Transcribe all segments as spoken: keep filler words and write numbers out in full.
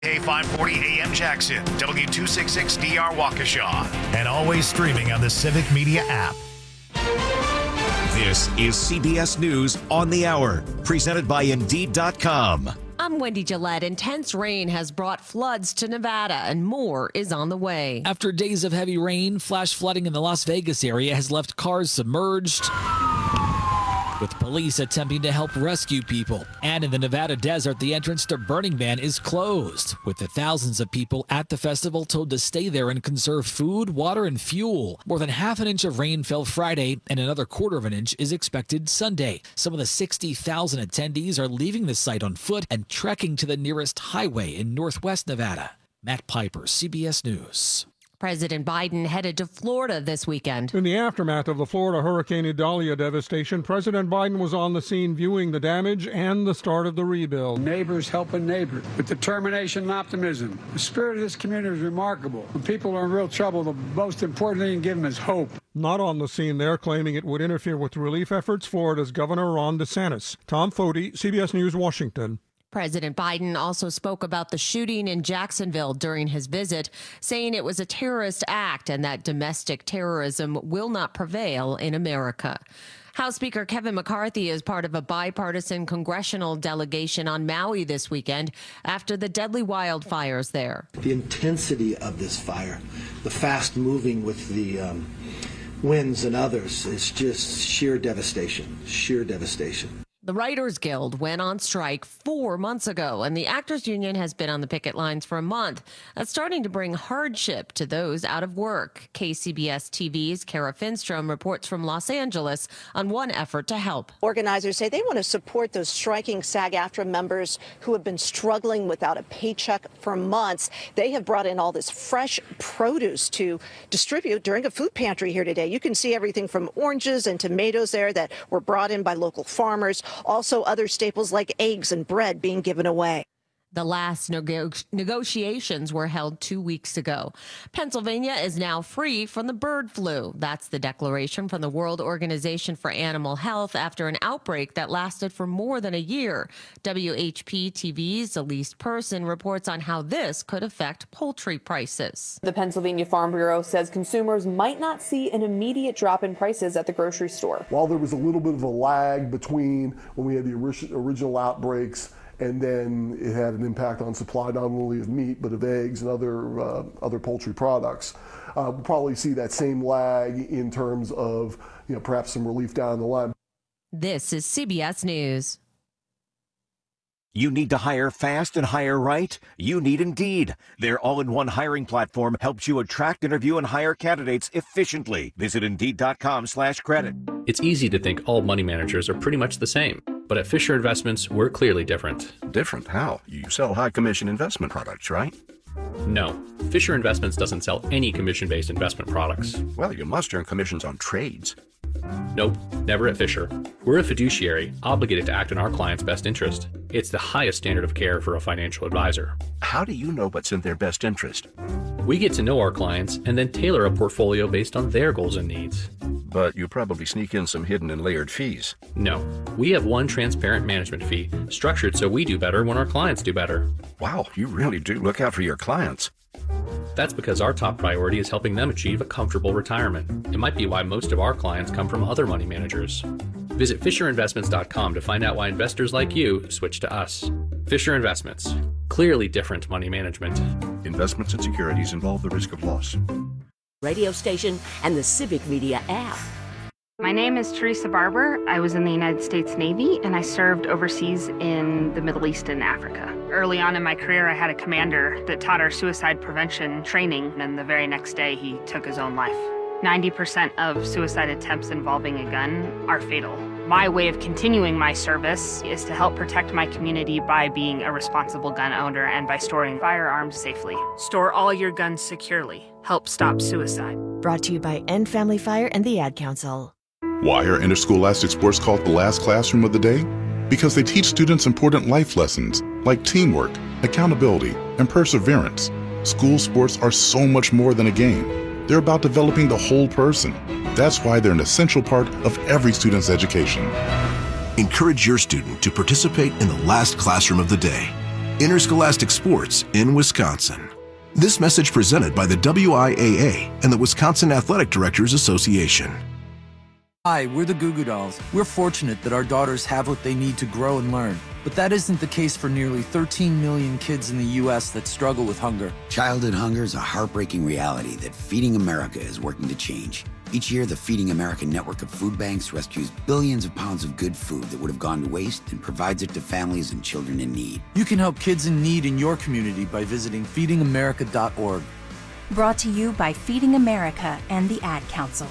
A five forty A M Jackson, W two sixty-six D R Waukesha, and always streaming on the Civic Media app. This is C B S News on the Hour, presented by Indeed dot com. I'm Wendy Gillette. Intense rain has brought floods to Nevada, and more is on the way. After days of heavy rain, flash flooding in the Las Vegas area has left cars submerged, with police attempting to help rescue people. And in the Nevada desert, the entrance to Burning Man is closed, with the thousands of people at the festival told to stay there and conserve food, water, and fuel. More than half an inch of rain fell Friday, and another quarter of an inch is expected Sunday. Some of the sixty thousand attendees are leaving the site on foot and trekking to the nearest highway in northwest Nevada. Matt Piper, C B S News. President Biden headed to Florida this weekend. In the aftermath of the Florida Hurricane Idalia devastation, President Biden was on the scene viewing the damage and the start of the rebuild. Neighbors helping neighbors with determination and optimism. The spirit of this community is remarkable. When people are in real trouble, the most important thing you can give them is hope. Not on the scene there, claiming it would interfere with relief efforts, Florida's Governor Ron DeSantis. Tom Foti, C B S News, Washington. President Biden also spoke about the shooting in Jacksonville during his visit, saying it was a terrorist act and that domestic terrorism will not prevail in America. House Speaker Kevin McCarthy is part of a bipartisan congressional delegation on Maui this weekend after the deadly wildfires there. The intensity of this fire, the fast moving with the um, winds and others, is just sheer devastation, sheer devastation. The Writers Guild went on strike four months ago, and the Actors Union has been on the picket lines for a month. That's starting to bring hardship to those out of work. K C B S T V's Kara Finstrom reports from Los Angeles on one effort to help. Organizers say they want to support those striking SAG-AFTRA members who have been struggling without a paycheck for months. They have brought in all this fresh produce to distribute during a food pantry here today. You can see everything from oranges and tomatoes there that were brought in by local farmers. Also, other staples like eggs and bread being given away. The last nego- negotiations were held two weeks ago. Pennsylvania is now free from the bird flu. That's the declaration from the World Organization for Animal Health after an outbreak that lasted for more than a year. W H P T V's Elise Person reports on how this could affect poultry prices. The Pennsylvania Farm Bureau says consumers might not see an immediate drop in prices at the grocery store. While there was a little bit of a lag between when we had the original outbreaks, and then it had an impact on supply not only of meat but of eggs and other uh, other poultry products. Uh, we'll probably see that same lag in terms of, you know, perhaps some relief down the line. This is C B S News. You need to hire fast and hire right? You need Indeed. Their all-in-one hiring platform helps you attract, interview, and hire candidates efficiently. Visit Indeed dot com slash credit. It's easy to think all money managers are pretty much the same. But at Fisher Investments, we're clearly different. Different? How? You sell high-commission investment products, right? No. Fisher Investments doesn't sell any commission-based investment products. Well, you must earn commissions on trades. Nope, never at Fisher. We're a fiduciary, obligated to act in our client's best interest. It's the highest standard of care for a financial advisor. How do you know what's in their best interest? We get to know our clients and then tailor a portfolio based on their goals and needs. But you probably sneak in some hidden and layered fees. No, we have one transparent management fee, structured so we do better when our clients do better. Wow, you really do look out for your clients. That's because our top priority is helping them achieve a comfortable retirement. It might be why most of our clients come from other money managers. Visit Fisher Investments dot com to find out why investors like you switch to us. Fisher Investments. Clearly different money management. Investments and securities involve the risk of loss. Radio station and the Civic Media app. My name is Teresa Barber. I was in the United States Navy and I served overseas in the Middle East and Africa. Early on in my career, I had a commander that taught our suicide prevention training, and the very next day he took his own life. ninety percent of suicide attempts involving a gun are fatal. My way of continuing my service is to help protect my community by being a responsible gun owner and by storing firearms safely. Store all your guns securely. Help stop suicide. Brought to you by End Family Fire and the Ad Council. Why are interscholastic sports called the last classroom of the day? Because they teach students important life lessons like teamwork, accountability, and perseverance. School sports are so much more than a game. They're about developing the whole person. That's why they're an essential part of every student's education. Encourage your student to participate in the last classroom of the day. interscholastic sports in Wisconsin. This message presented by the W I A A and the Wisconsin Athletic Directors Association. Hi, we're the Goo Goo Dolls. We're fortunate that our daughters have what they need to grow and learn. But that isn't the case for nearly thirteen million kids in the U S that struggle with hunger. Childhood hunger is a heartbreaking reality that Feeding America is working to change. Each year, the Feeding America network of food banks rescues billions of pounds of good food that would have gone to waste and provides it to families and children in need. You can help kids in need in your community by visiting feeding america dot org. Brought to you by Feeding America and the Ad Council.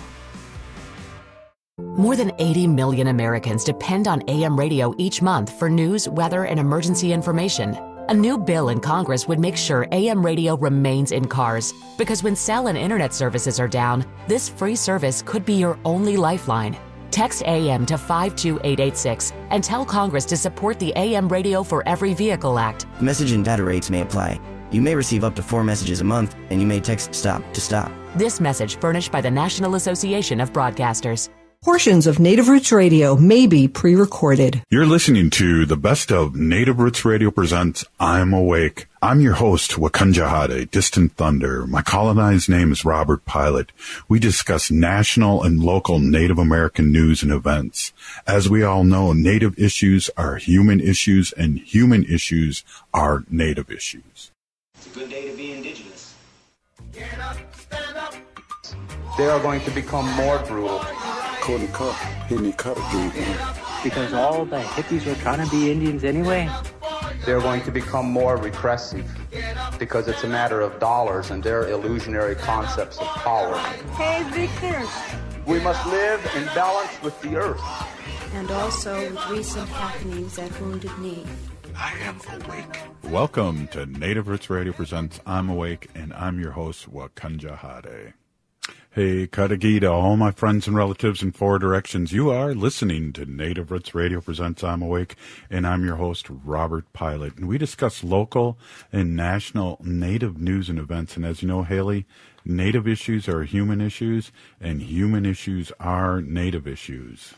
More than eighty million Americans depend on A M radio each month for news, weather, and emergency information. A new bill in Congress would make sure A M radio remains in cars, because when cell and internet services are down, this free service could be your only lifeline. Text A M to five two eight eight six and tell Congress to support the A M Radio for Every Vehicle Act. Message and data rates may apply. You may receive up to four messages a month, and you may text STOP to STOP. This message furnished by the National Association of Broadcasters. Portions of Native Roots Radio may be pre-recorded. You're listening to the best of Native Roots Radio presents I'm Awake. I'm your host, Wakunjahade, Distant Thunder. My colonized name is Robert Pilot. We discuss national and local Native American news and events. As we all know, Native issues are human issues, and human issues are Native issues. It's a good day to be indigenous. Get up, stand up. They are going to become more brutal. Couldn't cut, didn't cut again. Because all the hippies were trying to be Indians anyway. They're going to become more repressive because it's a matter of dollars and their illusionary concepts of power. Hey, Victor. We must live in balance with the earth. And also with recent happenings at Wounded Knee. I am awake. Welcome to Native Roots Radio presents I'm Awake, and I'm your host, Wakunjahade. Hey, Kadagida, all my friends and relatives in four directions. You are listening to Native Roots Radio presents I'm Awake, and I'm your host, Robert Pilot. And we discuss local and national Native news and events. And as you know, Haley, Native issues are human issues, and human issues are Native issues.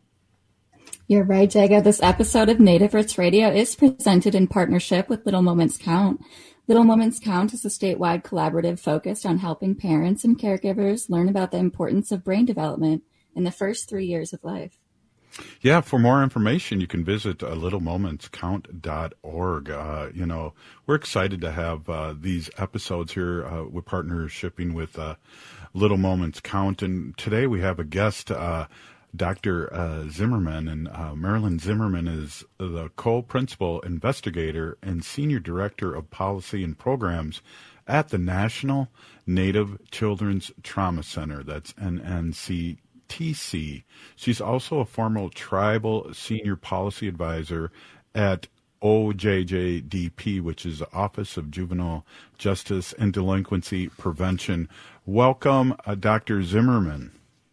You're right, Jaga. This episode of Native Roots Radio is presented in partnership with Little Moments Count. Little Moments Count is a statewide collaborative focused on helping parents and caregivers learn about the importance of brain development in the first three years of life. Yeah, for more information, you can visit uh, little moments count dot org. Uh, you know, we're excited to have uh, these episodes here uh, with partnershipping with uh, Little Moments Count. And today we have a guest, uh, Doctor Uh, Zimmerman, and uh, Marilyn Zimmerman is the co-principal investigator and senior director of policy and programs at the National Native Children's Trauma Center. That's N N C T C. She's also a former tribal senior policy advisor at O J J D P, which is the Office of Juvenile Justice and Delinquency Prevention. Welcome, uh, Doctor Zimmerman.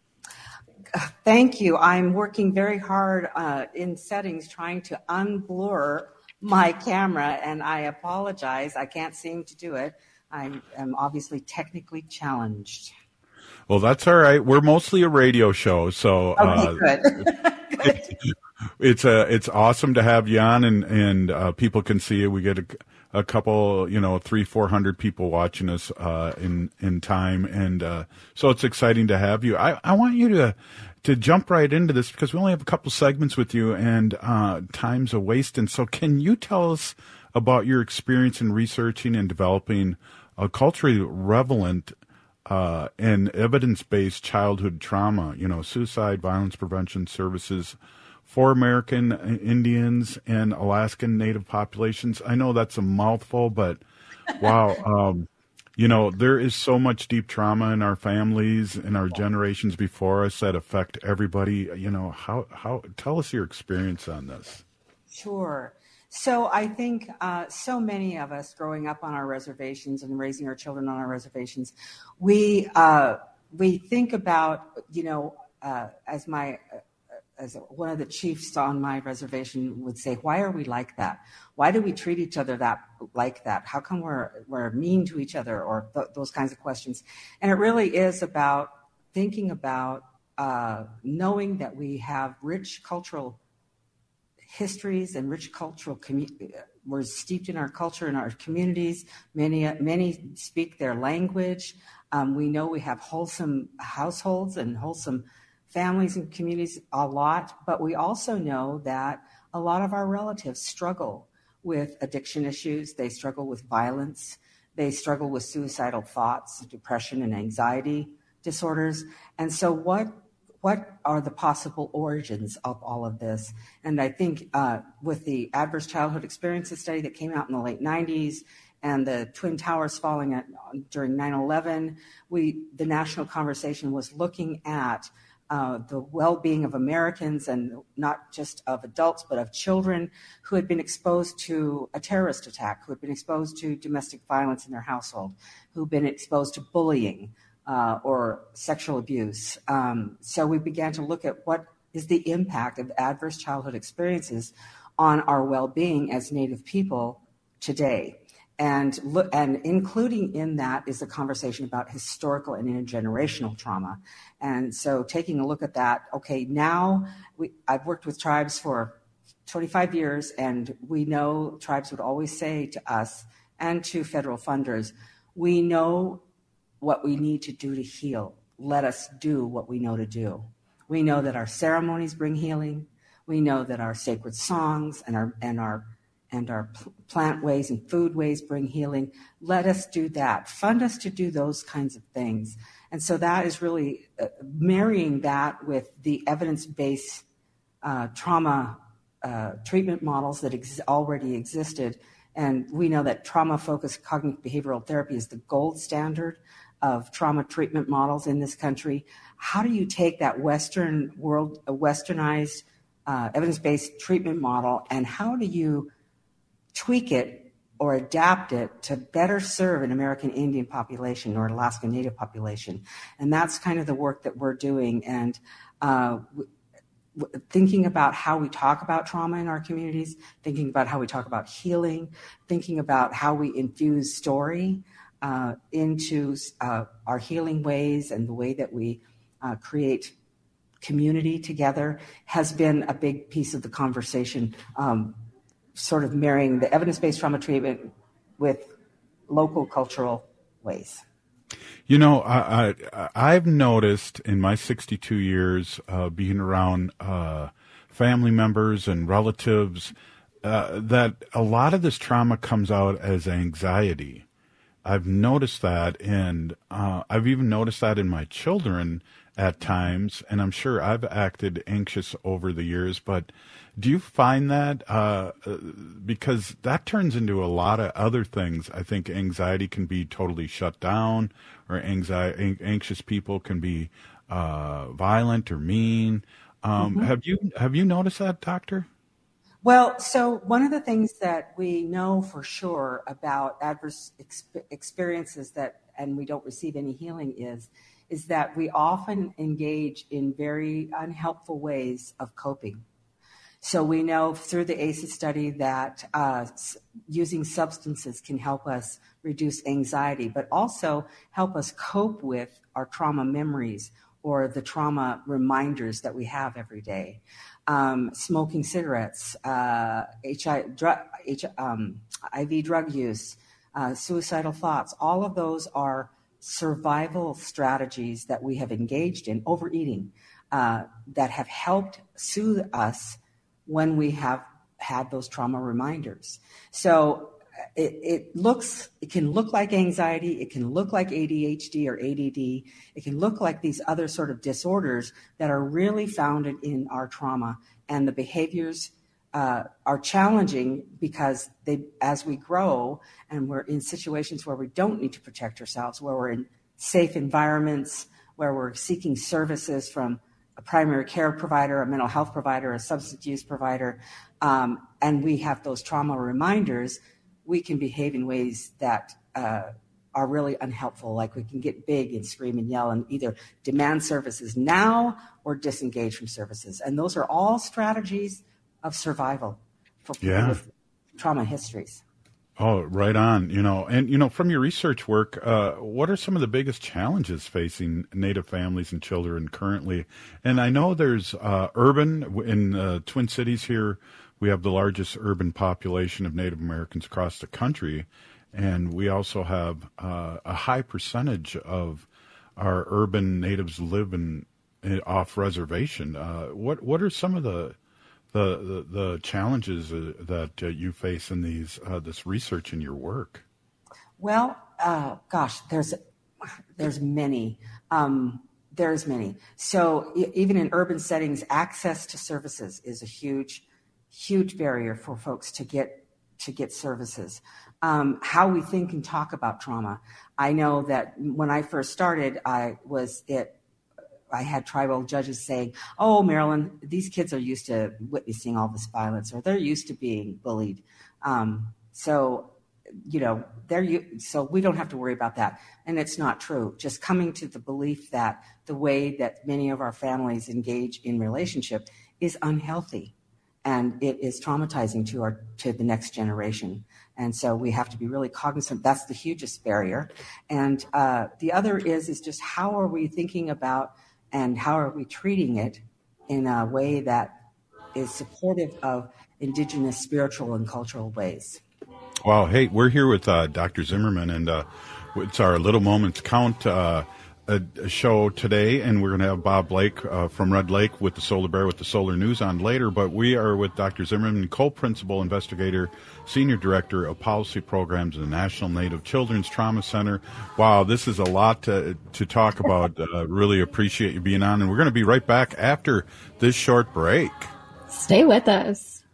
Thank you. I'm working very hard uh, in settings trying to unblur my camera, and I apologize. I can't seem to do it. I am obviously technically challenged. Well, that's all right. We're mostly a radio show, so okay, uh, good. it, it's a it's awesome to have you on, and and uh, people can see you. We get a, a couple, you know, three, four hundred people watching us uh, in in time, and uh, so it's exciting to have you. I, I want you to to jump right into this because we only have a couple segments with you, and uh, time's a waste. And so, can you tell us about your experience in researching and developing a culturally relevant uh, and evidence-based childhood trauma, you know, suicide, violence prevention services for American Indians and Alaskan Native populations? I know that's a mouthful, but wow, um, you know, there is so much deep trauma in our families and our generations before us that affect everybody. You know, how, how, tell us your experience on this. Sure. So I think uh, so many of us growing up on our reservations and raising our children on our reservations, we, uh, we think about, you know, uh, as my, as one of the chiefs on my reservation would say, why are we like that? Why do we treat each other that like that? How come we're we're mean to each other, or th- those kinds of questions? And it really is about thinking about uh, knowing that we have rich cultural histories and rich cultural commu- we're steeped in our culture and our communities. Many many speak their language. Um, we know we have wholesome households and wholesome families and communities a lot, but we also know that a lot of our relatives struggle with addiction issues. They struggle with violence. They struggle with suicidal thoughts, depression, and anxiety disorders. And so what what are the possible origins of all of this? And I think uh, with the Adverse Childhood Experiences study that came out in the late nineties and the Twin Towers falling at, during nine eleven, we the national conversation was looking at uh, the well-being of Americans, and not just of adults, but of children who had been exposed to a terrorist attack, who had been exposed to domestic violence in their household, who had been exposed to bullying, Uh, or sexual abuse. Um, so we began to look at what is the impact of adverse childhood experiences on our well-being as Native people today. And, look, and including in that is a conversation about historical and intergenerational trauma. And so taking a look at that, okay, now we, I've worked with tribes for twenty-five years, and we know tribes would always say to us and to federal funders, we know what we need to do to heal. Let us do what we know to do. We know that our ceremonies bring healing. We know that our sacred songs and our and our and our plant ways and food ways bring healing. Let us do that. Fund us to do those kinds of things. And so that is really uh, marrying that with the evidence-based uh, trauma uh, treatment models that ex- already existed. And we know that trauma-focused cognitive behavioral therapy is the gold standard of trauma treatment models in this country. How do you take that Western world, a westernized uh, evidence-based treatment model, and how do you tweak it or adapt it to better serve an American Indian population or Alaska Native population? And that's kind of the work that we're doing. And uh, w- w- thinking about how we talk about trauma in our communities, thinking about how we talk about healing, thinking about how we infuse story Uh, into uh, our healing ways and the way that we uh, create community together has been a big piece of the conversation, um, sort of marrying the evidence-based trauma treatment with local cultural ways. You know, I, I, I've noticed in my sixty-two years uh, being around uh, family members and relatives uh, that a lot of this trauma comes out as anxiety. I've noticed that, and uh, I've even noticed that in my children at times, and I'm sure I've acted anxious over the years, but do you find that? Uh, because that turns into a lot of other things. I think anxiety can be totally shut down, or anxiety, anxious people can be uh, violent or mean. Um, mm-hmm. Have you have you noticed that, Doctor? Well, so one of the things that we know for sure about adverse exp- experiences that, and we don't receive any healing is, is that we often engage in very unhelpful ways of coping. So we know through the A C E study that uh, using substances can help us reduce anxiety, but also help us cope with our trauma memories or the trauma reminders that we have every day. Um, smoking cigarettes, uh, H I, drug, H, um, I V drug use, uh, suicidal thoughts, all of those are survival strategies that we have engaged in, overeating, uh, that have helped soothe us when we have had those trauma reminders. So it, it looks, it can look like anxiety, it can look like A D H D or A D D, it can look like these other sort of disorders that are really founded in our trauma, and the behaviors uh, are challenging because they, as we grow and we're in situations where we don't need to protect ourselves, where we're in safe environments, where we're seeking services from a primary care provider, a mental health provider, a substance use provider, um, and we have those trauma reminders, we can behave in ways that uh, are really unhelpful. Like we can get big and scream and yell and either demand services now or disengage from services. And those are all strategies of survival for people yeah. with trauma histories. Oh, right on. You know, and, you know, from your research work, uh, what are some of the biggest challenges facing Native families and children currently? And I know there's uh, urban in uh, Twin Cities here we have the largest urban population of Native Americans across the country, and we also have uh, a high percentage of our urban natives live in, in off reservation. Uh, what what are some of the the the, the challenges uh, that uh, you face in these uh, this research in your work? Well, uh, gosh, there's there's many. Um, there's many. So e- even in urban settings, access to services is a huge, huge barrier for folks to get to get services. Um, how we think and talk about trauma. I know that when I first started, I was it. I had tribal judges saying, "Oh, Marilyn, these kids are used to witnessing all this violence, or they're used to being bullied." Um, so. You know, they're so we don't have to worry about that. And it's not true. Just coming to the belief that the way that many of our families engage in relationship is unhealthy and it is traumatizing to our to the next generation. And so we have to be really cognizant. That's the hugest barrier. And uh, the other is is just how are we thinking about and how are we treating it in a way that is supportive of indigenous spiritual and cultural ways. Wow. Hey, we're here with uh, Doctor Zimmerman, and uh, it's our Little Moments Count uh, a, a show today, and we're going to have Bob Blake uh, from Red Lake with the Solar Bear with the Solar News on later, but we are with Doctor Zimmerman, co-principal investigator, senior director of policy programs at the National Native Children's Trauma Center. Wow, this is a lot to, to talk about. Uh, really appreciate you being on, and we're going to be right back after this short break. Stay with us.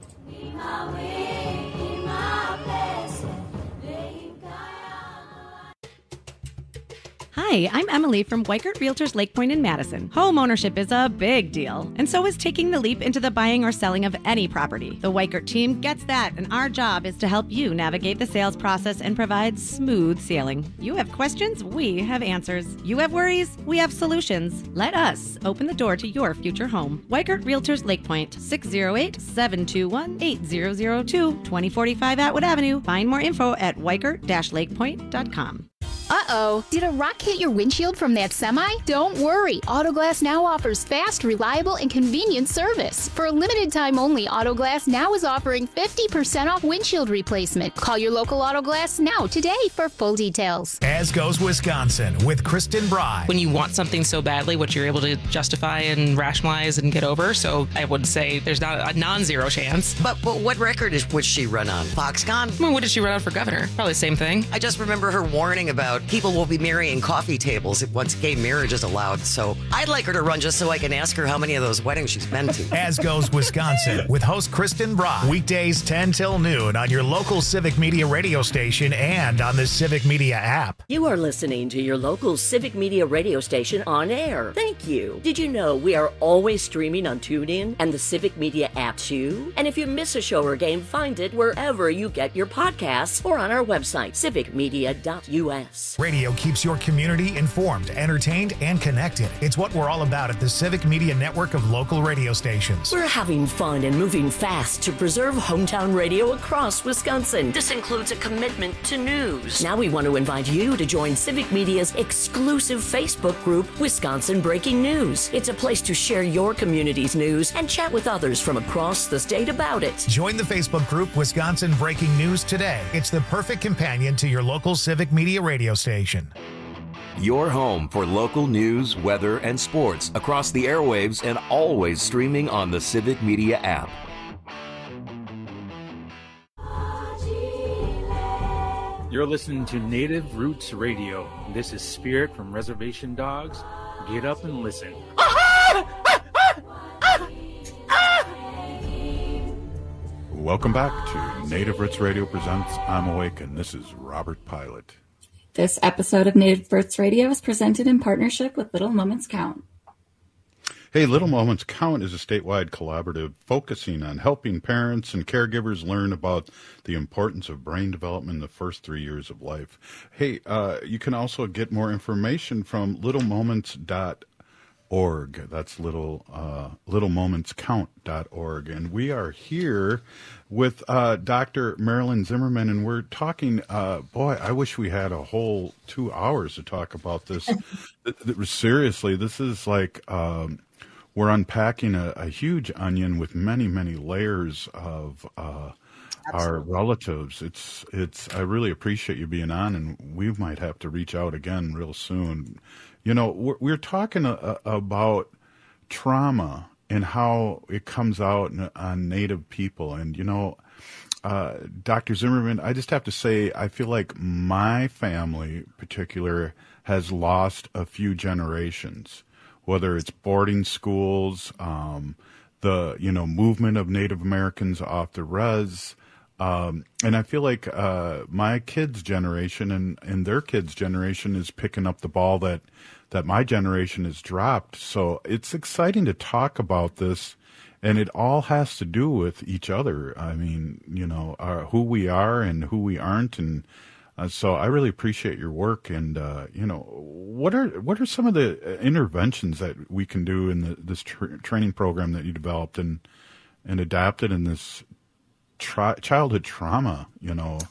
Hi, I'm Emily from Weikert Realtors Lake Point in Madison. Home ownership is a big deal, and so is taking the leap into the buying or selling of any property. The Weikert team gets that, and our job is to help you navigate the sales process and provide smooth sailing. You have questions, we have answers. You have worries, we have solutions. Let us open the door to your future home. Weikert Realtors Lake Point, six oh eight, seven two one, eight zero zero two, twenty forty-five Atwood Avenue. Find more info at weikert dash lakepoint dot com. Uh-oh. Did a rock hit your windshield from that semi? Don't worry. Autoglass Now offers fast, reliable, and convenient service. For a limited time only, Autoglass Now is offering fifty percent off windshield replacement. Call your local Autoglass Now today for full details. As goes Wisconsin with Kristen Bry. When you want something so badly, what you're able to justify and rationalize and get over, so I would say there's not a non-zero chance. But, but what record is would she run on? Foxconn? I mean, what did she run on for governor? Probably the same thing. I just remember her warning about people will be marrying coffee tables if once gay marriage is allowed. So I'd like her to run just so I can ask her how many of those weddings she's been to. As goes Wisconsin with host Kristen Bry. Weekdays ten till noon on your local Civic Media radio station and on the Civic Media app. You are listening to your local Civic Media radio station on air. Thank you. Did you know we are always streaming on TuneIn and the Civic Media app too? And if you miss a show or game, find it wherever you get your podcasts or on our website, civic media dot u s. Radio keeps your community informed, entertained, and connected. It's what we're all about at the Civic Media network of local radio stations. We're having fun and moving fast to preserve hometown radio across Wisconsin. This includes a commitment to news. Now we want to invite you to join Civic Media's exclusive Facebook group, Wisconsin Breaking News. It's a place to share your community's news and chat with others from across the state about it. Join the Facebook group Wisconsin Breaking News today. It's the perfect companion to your local Civic Media radio station. Your home for local news, weather, and sports across the airwaves and always streaming on the Civic Media app. You're listening to Native Roots Radio. This is Spirit from Reservation Dogs. Get up and listen. Welcome back to Native Roots Radio presents I'm Awake, and this is Robert Pilot. This episode of Native Roots Radio is presented in partnership with Little Moments Count. Hey, Little Moments Count is a statewide collaborative focusing on helping parents and caregivers learn about the importance of brain development in the first three years of life. Hey, uh, you can also get more information from little moments dot org. That's little uh, little moments count dot org. And we are here with uh, Doctor Marilyn Zimmerman, and we're talking, uh, boy, I wish we had a whole two hours to talk about this. Seriously, this is like um, we're unpacking a, a huge onion with many, many layers of uh, our relatives. It's it's. I really appreciate you being on, and we might have to reach out again real soon. You know, we're, we're talking a, a, about trauma and how it comes out on Native people, and you know. Uh, Doctor Zimmerman, I just have to say, I feel like my family in particular has lost a few generations, whether it's boarding schools, um, the, you know, movement of Native Americans off the res. Um, and I feel like uh, my kids' generation and, and their kids' generation is picking up the ball that, that my generation has dropped. So it's exciting to talk about this. And it all has to do with each other. I mean, you know, uh, who we are and who we aren't. And uh, so I really appreciate your work. And, uh, you know, what are what are some of the interventions that we can do in the, this tr- training program that you developed and, and adapted in this tri- childhood trauma, you know?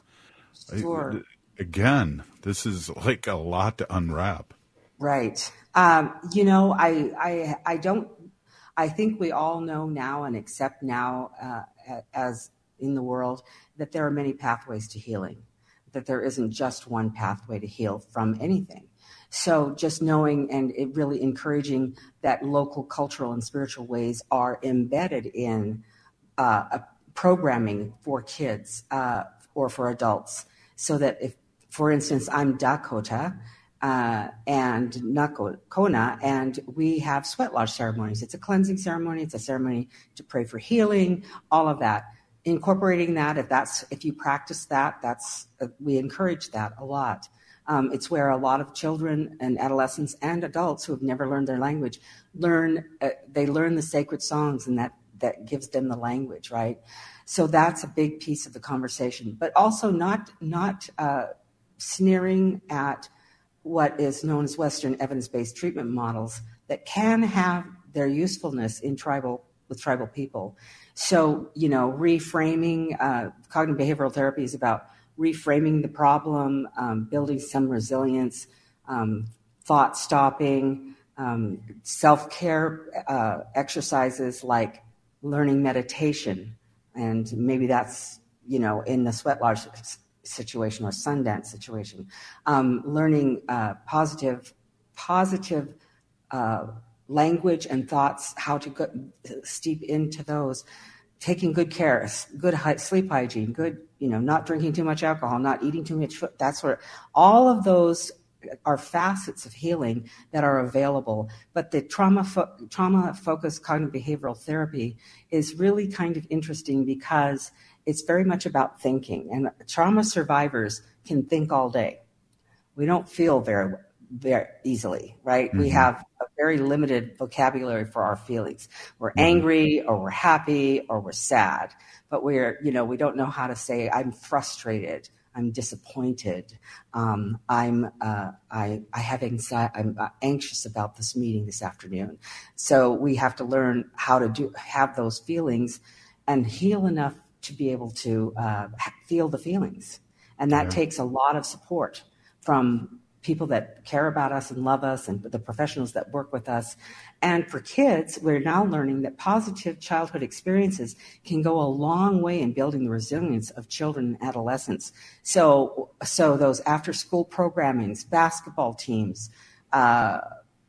Sure. I, again, this is like a lot to unwrap. Right. Um, you know, I, I, I don't, I think we all know now and accept now, uh, as in the world, that there are many pathways to healing, that there isn't just one pathway to heal from anything. So just knowing and it really encouraging that local cultural and spiritual ways are embedded in uh, a programming for kids uh, or for adults, so that if, for instance, I'm Dakota, Uh, and Nakona, and we have sweat lodge ceremonies. It's a cleansing ceremony. It's a ceremony to pray for healing, all of that. Incorporating that, if that's if you practice that, that's uh, we encourage that a lot. Um, it's where a lot of children and adolescents and adults who have never learned their language learn. Uh, they learn the sacred songs, and that that gives them the language, right? So that's a big piece of the conversation. But also not not uh, sneering at what is known as Western evidence-based treatment models that can have their usefulness in tribal with tribal people. So, you know, reframing uh, cognitive behavioral therapy is about reframing the problem, um, building some resilience, um, thought stopping, um, self-care uh, exercises like learning meditation, and maybe that's, you know, in the sweat lodge situation or Sundance situation, um, learning uh, positive, positive uh, language and thoughts, how to go, steep into those, taking good care, good sleep hygiene, good, you know, not drinking too much alcohol, not eating too much food, that sort of, all of those are facets of healing that are available. But the trauma fo- trauma focused cognitive behavioral therapy is really kind of interesting because it's very much about thinking, and trauma survivors can think all day. We don't feel very, very easily, right? Mm-hmm. We have a very limited vocabulary for our feelings. We're mm-hmm. angry, or we're happy, or we're sad, but we're, you know, we don't know how to say, I'm frustrated, I'm disappointed, um, I'm, uh, I, I have anxiety, I'm anxious about this meeting this afternoon. So we have to learn how to do have those feelings and heal enough to be able to uh, feel the feelings. And that yeah. takes a lot of support from people that care about us and love us, and the professionals that work with us. And for kids, we're now learning that positive childhood experiences can go a long way in building the resilience of children and adolescents. So, so those after-school programmings, basketball teams, uh,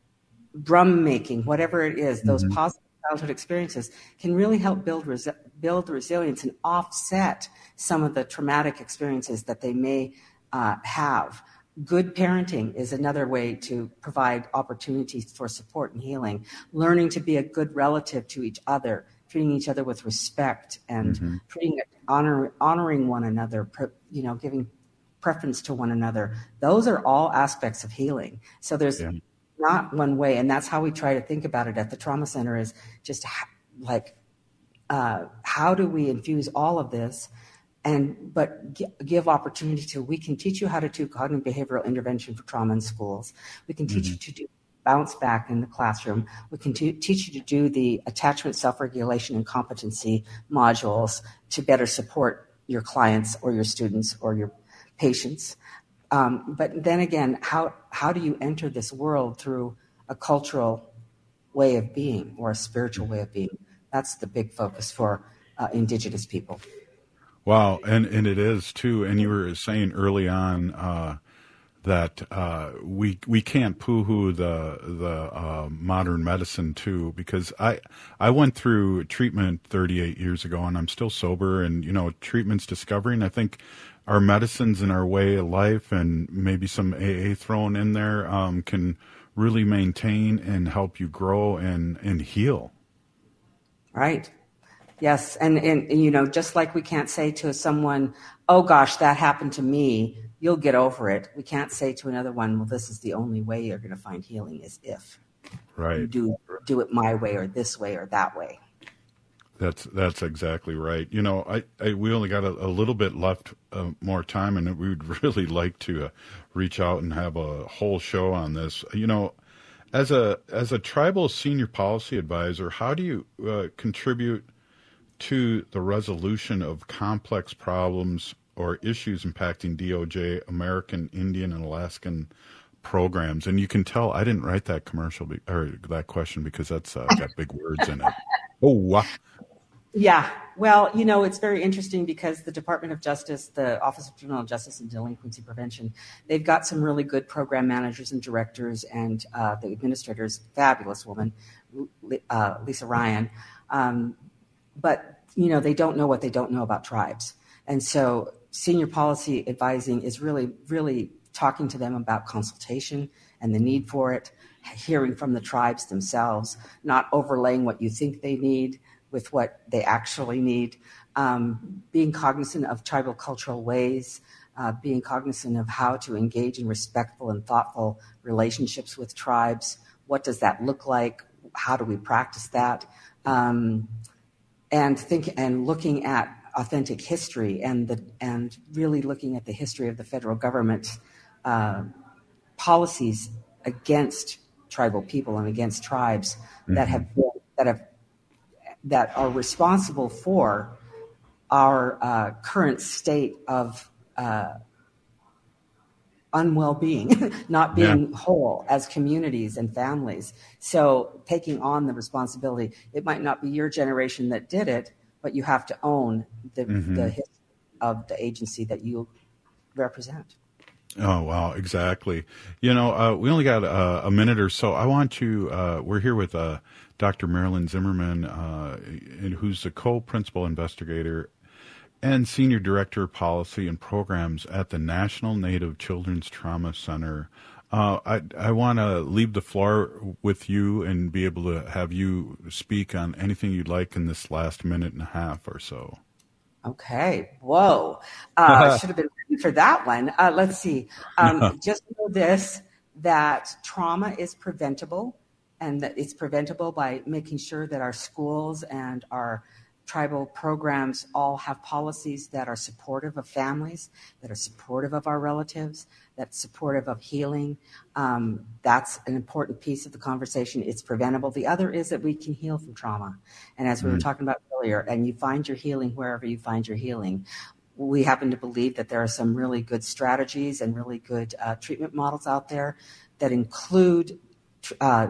drum making, whatever it is, those mm-hmm. positive childhood experiences can really help build resi- build resilience and offset some of the traumatic experiences that they may uh, have. Good parenting is another way to provide opportunities for support and healing. Learning to be a good relative to each other, treating each other with respect, and mm-hmm. treating honor, honoring one another, you know, giving preference to one another. Those are all aspects of healing. So there's yeah. not one way, and that's how we try to think about it at the trauma center, is just ha- like uh, how do we infuse all of this, and but g- give opportunity to, we can teach you how to do cognitive behavioral intervention for trauma in schools. We can teach mm-hmm. you to do bounce back in the classroom. We can t- teach you to do the attachment, self-regulation, and competency modules to better support your clients or your students or your patients. Um, but then again, how how do you enter this world through a cultural way of being or a spiritual way of being. That's the big focus for uh, Indigenous people. Wow, and, and it is too. And you were saying early on uh, that uh, we we can't poo-hoo the the uh, modern medicine too, because I I went through treatment thirty-eight years ago, and I'm still sober. And you know, treatment's discovering. I think our medicines and our way of life, and maybe some A A thrown in there, um, can really maintain and help you grow and and heal. Right. Yes, and, and, and, you know, just like we can't say to someone, oh, gosh, that happened to me, you'll get over it. We can't say to another one, well, this is the only way you're going to find healing is if right. you do, do it my way or this way or that way. That's that's exactly right. You know, I, I we only got a, a little bit left uh, more time, and we would really like to uh, reach out and have a whole show on this. You know, as a as a tribal senior policy advisor, how do you uh, contribute to the resolution of complex problems or issues impacting D O J, American Indian, and Alaskan programs? And you can tell I didn't write that commercial be, or that question because that's uh, got big words in it. Oh, wow. Yeah. Well, you know, it's very interesting because the Department of Justice, the Office of Juvenile Justice and Delinquency Prevention, they've got some really good program managers and directors, and uh, the administrator's fabulous woman, uh, Lisa Ryan. Um, but, you know, they don't know what they don't know about tribes. And so senior policy advising is really, really talking to them about consultation and the need for it, hearing from the tribes themselves, not overlaying what you think they need with what they actually need, um, being cognizant of tribal cultural ways, uh, being cognizant of how to engage in respectful and thoughtful relationships with tribes. What does that look like? How do we practice that? Um, and think and looking at authentic history and the and really looking at the history of the federal government uh, policies against tribal people and against tribes mm-hmm. that have been, that have that are responsible for our uh, current state of uh, unwell being, not being yeah. whole as communities and families. So taking on the responsibility, it might not be your generation that did it, but you have to own the, mm-hmm. the history of the agency that you represent. Oh, wow, exactly. You know, uh, we only got uh, a minute or so. I want to, uh, we're here with uh, Doctor Marilyn Zimmerman, uh, who's the co-principal investigator and senior director of policy and programs at the National Native Children's Trauma Center. Uh, I, I want to leave the floor with you and be able to have you speak on anything you'd like in this last minute and a half or so. Okay. Whoa. Uh, I should have been ready for that one. Uh, let's see. Um, just know this, that trauma is preventable, and that it's preventable by making sure that our schools and our tribal programs all have policies that are supportive of families, that are supportive of our relatives, that's supportive of healing. Um, that's an important piece of the conversation. It's preventable. The other is that we can heal from trauma. And as we were talking about earlier, and you find your healing wherever you find your healing. We happen to believe that there are some really good strategies and really good uh, treatment models out there that include uh,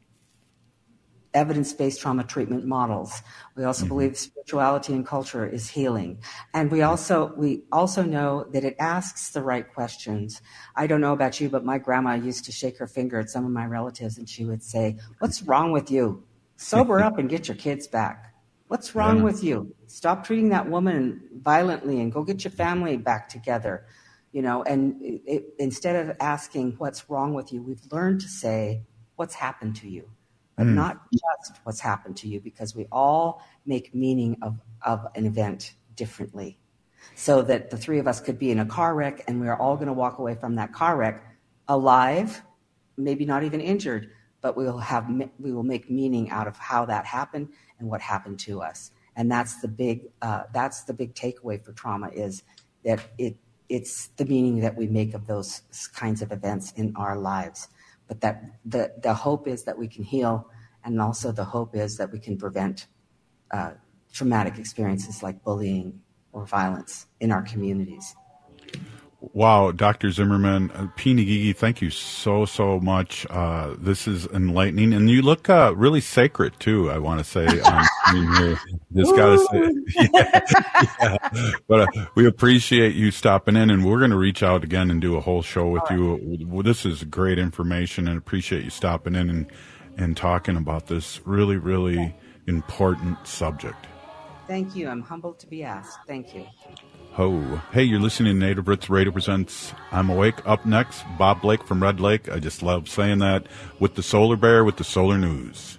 evidence-based trauma treatment models. We also mm-hmm. believe spirituality and culture is healing. And we also we also know that it asks the right questions. I don't know about you, but my grandma used to shake her finger at some of my relatives and she would say, "What's wrong with you? Sober up and get your kids back. What's wrong yeah. with you? Stop treating that woman violently and go get your family back together." You know, and it, it, instead of asking what's wrong with you, we've learned to say, what's happened to you? But mm. not just what's happened to you, because we all make meaning of, of an event differently. So that the three of us could be in a car wreck and we're all going to walk away from that car wreck alive, maybe not even injured, but we will have we will make meaning out of how that happened and what happened to us. And that's the big uh, that's the big takeaway for trauma, is that it it's the meaning that we make of those kinds of events in our lives. But that the, the hope is that we can heal, and also the hope is that we can prevent uh, traumatic experiences like bullying or violence in our communities. Wow, Doctor Zimmerman, uh, P. Ngigi, thank you so, so much. Uh, this is enlightening. And you look uh, really sacred, too, I want to say. Um, I mean, you just got to say. Yeah, yeah. But uh, we appreciate you stopping in, and we're going to reach out again and do a whole show with you. Well, this is great information, and appreciate you stopping in and, and talking about this really, really important subject. Thank you. I'm humbled to be asked. Thank you. Ho. Hey, you're listening to Native Roots Radio Presents I'm Awake. Up next, Bob Blake from Red Lake. I just love saying that. With the Solar Bear, with the Solar News.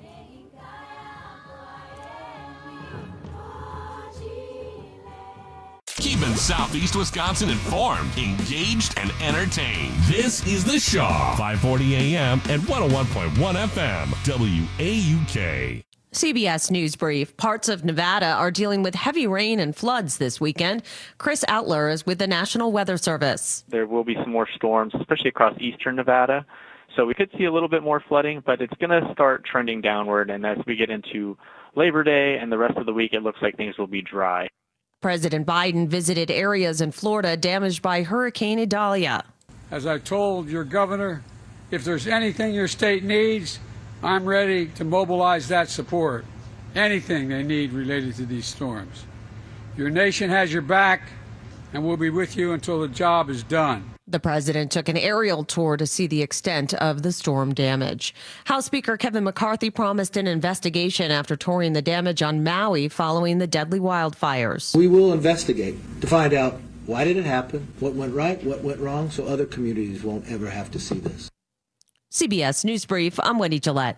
Keeping Southeast Wisconsin informed, engaged, and entertained. This is The Shaw, five forty A M and one oh one point one F M, W A U K. C B S News Brief. Parts of Nevada are dealing with heavy rain and floods this weekend. Chris Outler is with the National Weather Service. There will be some more storms, especially across eastern Nevada. So we could see a little bit more flooding, but it's going to start trending downward. And as we get into Labor Day and the rest of the week, it looks like things will be dry. President Biden visited areas in Florida damaged by Hurricane Idalia. As I told your governor, if there's anything your state needs, I'm ready to mobilize that support, anything they need related to these storms. Your nation has your back, and we'll be with you until the job is done. The president took an aerial tour to see the extent of the storm damage. House Speaker Kevin McCarthy promised an investigation after touring the damage on Maui following the deadly wildfires. We will investigate to find out why did it happen, what went right, what went wrong, so other communities won't ever have to see this. C B S News Brief, I'm Wendy Gillette.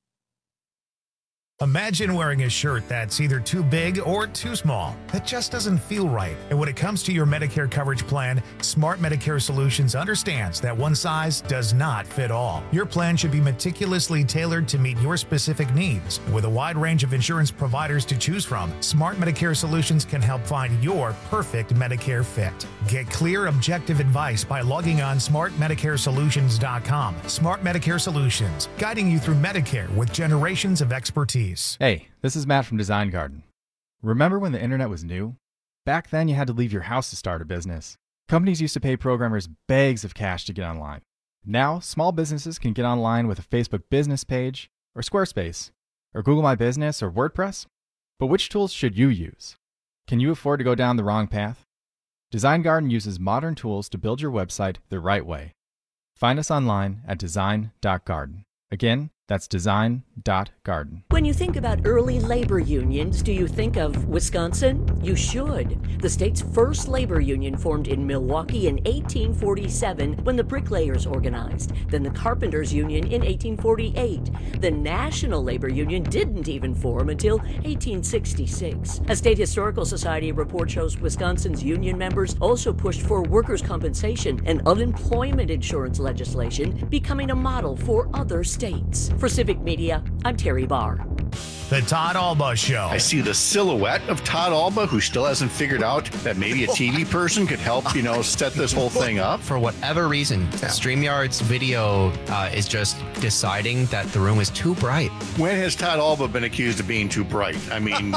Imagine wearing a shirt that's either too big or too small. That just doesn't feel right. And when it comes to your Medicare coverage plan, Smart Medicare Solutions understands that one size does not fit all. Your plan should be meticulously tailored to meet your specific needs. With a wide range of insurance providers to choose from, Smart Medicare Solutions can help find your perfect Medicare fit. Get clear, objective advice by logging on smart medicare solutions dot com. Smart Medicare Solutions, guiding you through Medicare with generations of expertise. Hey, this is Matt from Design Garden. Remember when the internet was new? Back then you had to leave your house to start a business. Companies used to pay programmers bags of cash to get online. Now, small businesses can get online with a Facebook business page, or Squarespace, or Google My Business, or WordPress. But which tools should you use? Can you afford to go down the wrong path? Design Garden uses modern tools to build your website the right way. Find us online at design dot garden. Again, that's design dot garden. When you think about early labor unions, do you think of Wisconsin? You should. The state's first labor union formed in Milwaukee in eighteen forty-seven when the bricklayers organized. Then the carpenters union in eighteen forty-eight. The National Labor Union didn't even form until eighteen sixty-six. A State Historical Society report shows Wisconsin's union members also pushed for workers' compensation and unemployment insurance legislation, becoming a model for other states. For Civic Media, I'm Terry Barr. The Todd Alba Show. I see the silhouette of Todd Alba, who still hasn't figured out that maybe a T V person could help, you know, set this whole thing up. For whatever reason, yeah. StreamYard's video uh, is just deciding that the room is too bright. When has Todd Alba been accused of being too bright? I mean,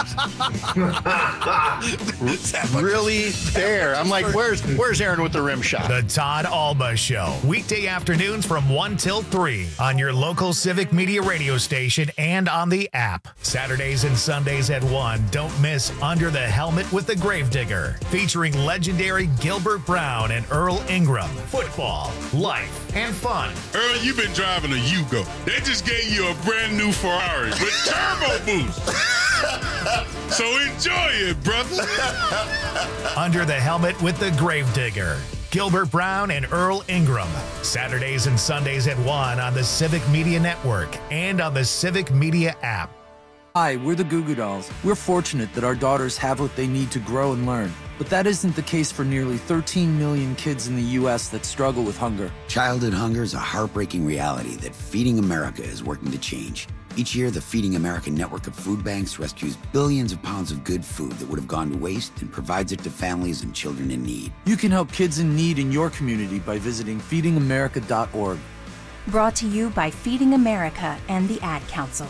really there. I'm like, where's where's Aaron with the rim shot? The Todd Alba Show. Weekday afternoons from one till three on your local Civic Media radio station and on the app. Saturdays and Sundays at one. Don't miss Under the Helmet with the Gravedigger, featuring legendary Gilbert Brown and Earl Ingram. Football, life, and fun. Earl, you've been driving a Yugo. They just gave you a brand new Ferrari with turbo boost. So enjoy it, brother. Under the Helmet with the Gravedigger. Gilbert Brown and Earl Ingram. Saturdays and Sundays at one on the Civic Media Network and on the Civic Media app. Hi, we're the Goo Goo Dolls. We're fortunate that our daughters have what they need to grow and learn. But that isn't the case for nearly thirteen million kids in the U S that struggle with hunger. Childhood hunger is a heartbreaking reality that Feeding America is working to change. Each year, the Feeding America network of food banks rescues billions of pounds of good food that would have gone to waste and provides it to families and children in need. You can help kids in need in your community by visiting feeding america dot org. Brought to you by Feeding America and the Ad Council.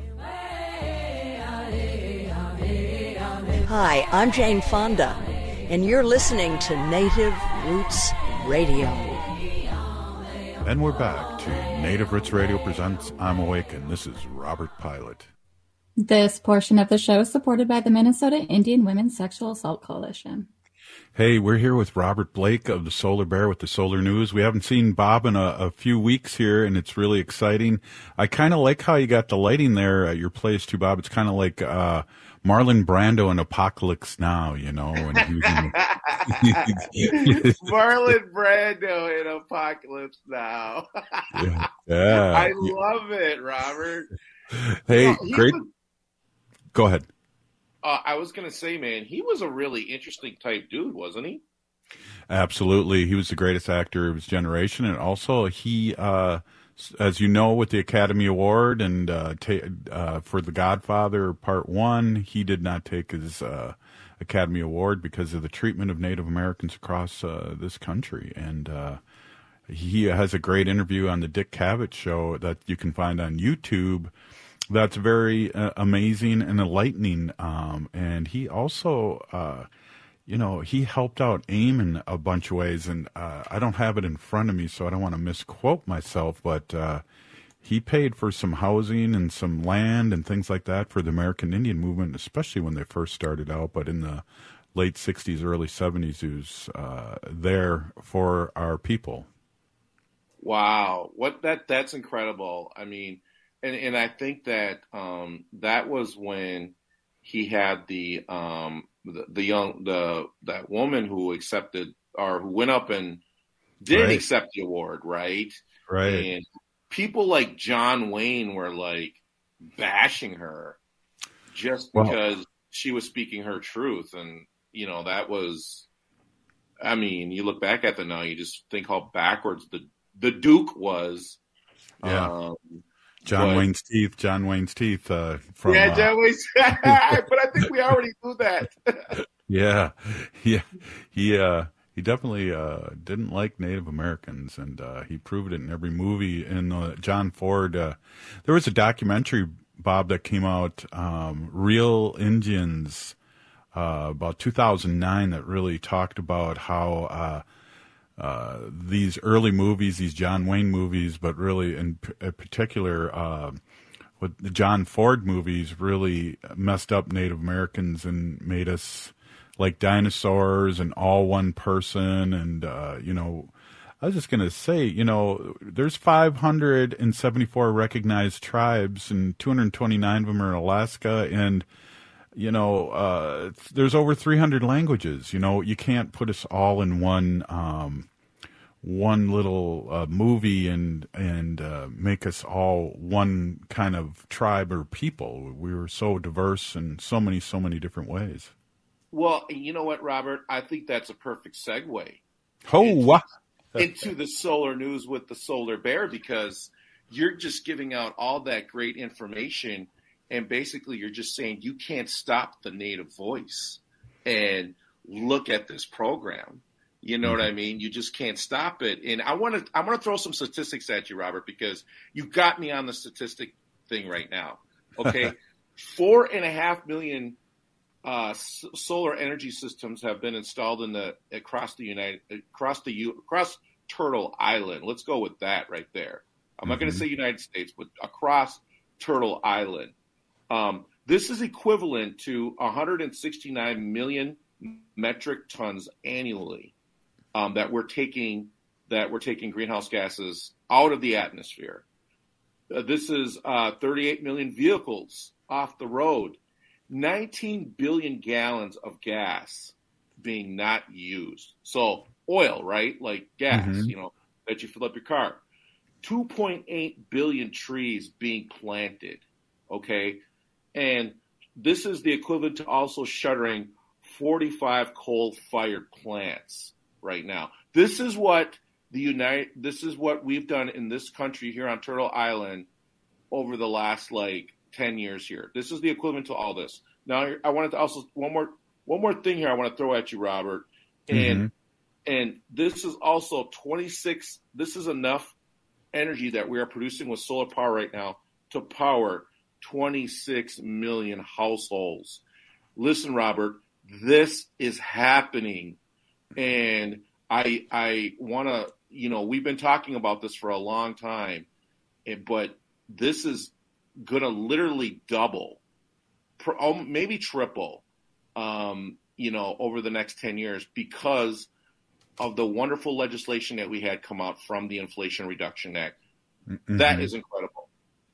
Hi, I'm Jane Fonda. and you're listening to Native Roots Radio. And we're back to Native Roots Radio presents I'm Awake, and this is Robert Pilot. This portion of the show is supported by the Minnesota Indian Women's Sexual Assault Coalition. Hey, we're here with Robert Blake of the Solar Bear with the Solar News. We haven't seen Bob in a, a few weeks here, and it's really exciting. I kind of like how you got the lighting there at your place, too, Bob. It's kind of like uh, Marlon Brando in Apocalypse Now, you know. And Marlon Brando in Apocalypse Now. yeah. yeah. I love it, Robert. Hey, you know, great. Was, Go ahead. Uh, I was going to say, man, he was a really interesting type dude, wasn't he? Absolutely. He was the greatest actor of his generation. And also he, uh, as you know, with the Academy Award and uh, ta- uh, for The Godfather Part One, he did not take his uh, Academy Award because of the treatment of Native Americans across uh, this country. And uh, he has a great interview on the Dick Cavett Show that you can find on YouTube. That's very uh, amazing and enlightening. Um, and he also, uh, you know, he helped out AIM in a bunch of ways. And uh, I don't have it in front of me, so I don't want to misquote myself. But uh, he paid for some housing and some land and things like that for the American Indian movement, especially when they first started out. But in the late sixties, early seventies, he was uh, there for our people. Wow. What that that's incredible. I mean, And and I think that um, that was when he had the, um, the the young the that woman who accepted or who went up and did Right. accept the award, right? Right. And people like John Wayne were like bashing her just Well- because she was speaking her truth, and you know that was. I mean, you look back at it now, you just think how backwards the the Duke was. Yeah. Um, John but- Wayne's teeth, John Wayne's teeth. Uh, from, yeah, uh, John Wayne's. But I think we already knew that. yeah, yeah, he uh, he definitely uh, didn't like Native Americans, and uh, he proved it in every movie. In uh, John Ford, uh, there was a documentary, Bob, that came out, um, Real Indians, uh, about two thousand nine, that really talked about how. Uh, Uh, these early movies, these John Wayne movies, but really in, p- in particular, uh, with the John Ford movies, really messed up Native Americans and made us like dinosaurs and all one person. And, uh, you know, I was just going to say, you know, there's five hundred seventy-four recognized tribes and two hundred twenty-nine of them are in Alaska. And, you know, uh, there's over three hundred languages. You know, you can't put us all in one, um, one little uh, movie and and uh, make us all one kind of tribe or people. We were so diverse in so many, so many different ways. Well, you know what, Robert? I think that's a perfect segue Oh, wow. into the solar news with the Solar Bear, because you're just giving out all that great information, and basically you're just saying you can't stop the native voice and look at this program. You know what I mean? You just can't stop it. And I want to I want to throw some statistics at you, Robert, because you got me on the statistic thing right now. Okay, four and a half million uh, s- solar energy systems have been installed in the across the United across the U, across Turtle Island. Let's go with that right there. I'm not going to say United States, but across Turtle Island. Um, this is equivalent to one hundred sixty-nine million metric tons annually. Um, that we're taking that we're taking greenhouse gases out of the atmosphere. Uh, this is uh, thirty-eight million vehicles off the road, nineteen billion gallons of gas being not used. So oil, right? Like gas, Mhm. you know, that you fill up your car. two point eight billion trees being planted. Okay, and this is the equivalent to also shuttering forty-five coal-fired plants. Right now, this is what the United. This is what we've done in this country here on Turtle Island over the last like ten years here. This is the equivalent to all this. Now, I wanted to also one more one more thing here. I want to throw at you, Robert, and Mhm. and this is also twenty-six. This is enough energy that we are producing with solar power right now to power twenty-six million households. Listen, Robert. this is happening. And I I want to, you know, we've been talking about this for a long time, but this is going to literally double, maybe triple, um, you know, over the next ten years because of the wonderful legislation that we had come out from the Inflation Reduction Act. Mm-hmm. That is incredible.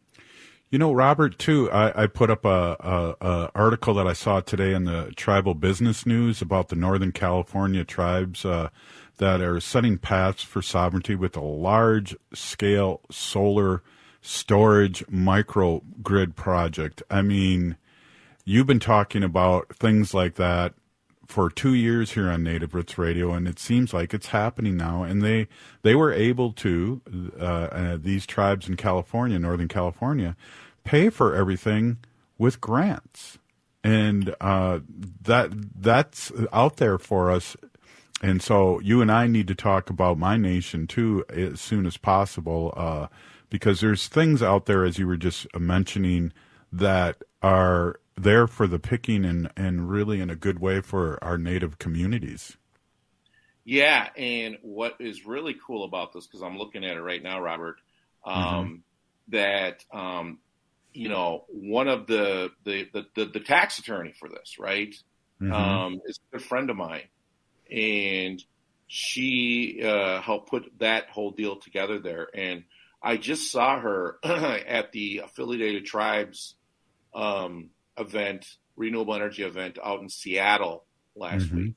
You know, Robert, too, I, I put up a, a, a article that I saw today in the Tribal Business News about the Northern California tribes uh, that are setting paths for sovereignty with a large-scale solar storage microgrid project. I mean, you've been talking about things like that for two years here on Native Roots Radio, and it seems like it's happening now. And they they were able to, uh, uh, these tribes in California, Northern California, pay for everything with grants. And uh, that that's out there for us. And so you and I need to talk about My Nation, too, as soon as possible, uh, because there's things out there, as you were just mentioning, that are there for the picking and, and really in a good way for our Native communities. Yeah, and what is really cool about this, because I'm looking at it right now, Robert, um, mm-hmm. that, um, you know, one of the the, the, the the tax attorney for this, right, mm-hmm. um, is a good friend of mine. And she uh, helped put that whole deal together there. And I just saw her at the Affiliated Tribes um, event, renewable energy event out in Seattle last mm-hmm. week.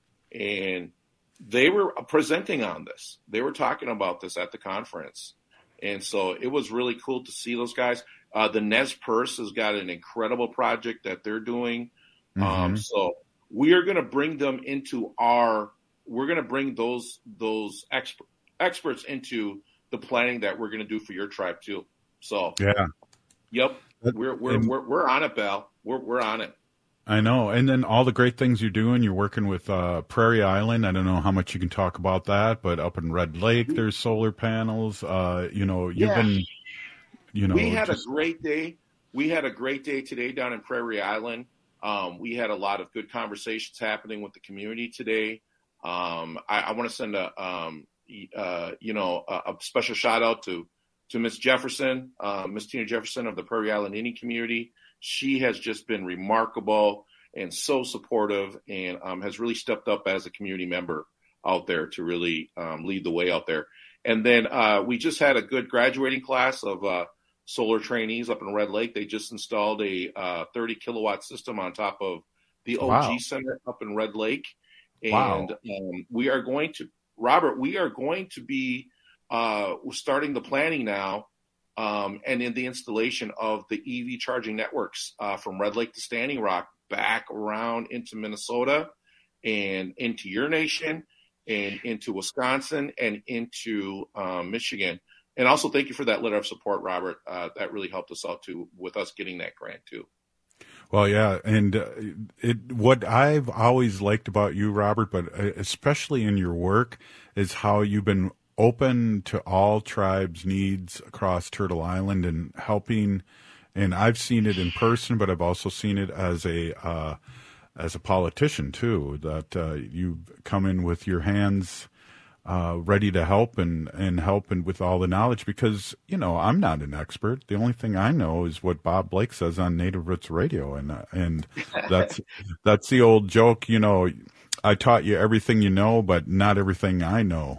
And they were presenting on this. They were talking about this at the conference. And so it was really cool to see those guys. Uh, the Nez Perce has got an incredible project that they're doing. Mm-hmm. Um, so we are going to bring them into our, we're going to bring those, those exp- experts into the planning that we're going to do for your tribe too. So, yeah. Yep. We're, we're, and, we're, we're on it, Bal. We're, we're on it. I know. And then all the great things you're doing, you're working with uh, Prairie Island. I don't know how much you can talk about that, but up in Red Lake, there's solar panels. Uh, you know, you've yeah. been, you know. We had just... a great day. We had a great day today down in Prairie Island. Um, we had a lot of good conversations happening with the community today. Um, I, I want to send a, um, uh, you know, a, a special shout out to, to Miss Jefferson, uh, Miss Tina Jefferson of the Prairie Island Indian community. She has just been remarkable and so supportive, and um, has really stepped up as a community member out there to really um, lead the way out there. And then uh, we just had a good graduating class of uh, solar trainees up in Red Lake. They just installed a uh, thirty kilowatt system on top of the O G wow. Center up in Red Lake. And wow. um, we are going to, Robert, we are going to be uh, starting the planning now. Um, and in the installation of the E V charging networks uh, from Red Lake to Standing Rock back around into Minnesota and into your nation and into Wisconsin and into um, Michigan. And also thank you for that letter of support, Robert. Uh, that really helped us out too with us getting that grant too. Well, yeah, and uh, it what I've always liked about you, Robert, but especially in your work, is how you've been open to all tribes' needs across Turtle Island and helping. And I've seen it in person, but I've also seen it as a uh, as a politician too. That uh, you come in with your hands uh, ready to help and and help and with all the knowledge. Because you know I'm not an expert. The only thing I know is what Bob Blake says on Native Roots Radio, and uh, and that's that's the old joke. You know, I taught you everything you know, but not everything I know.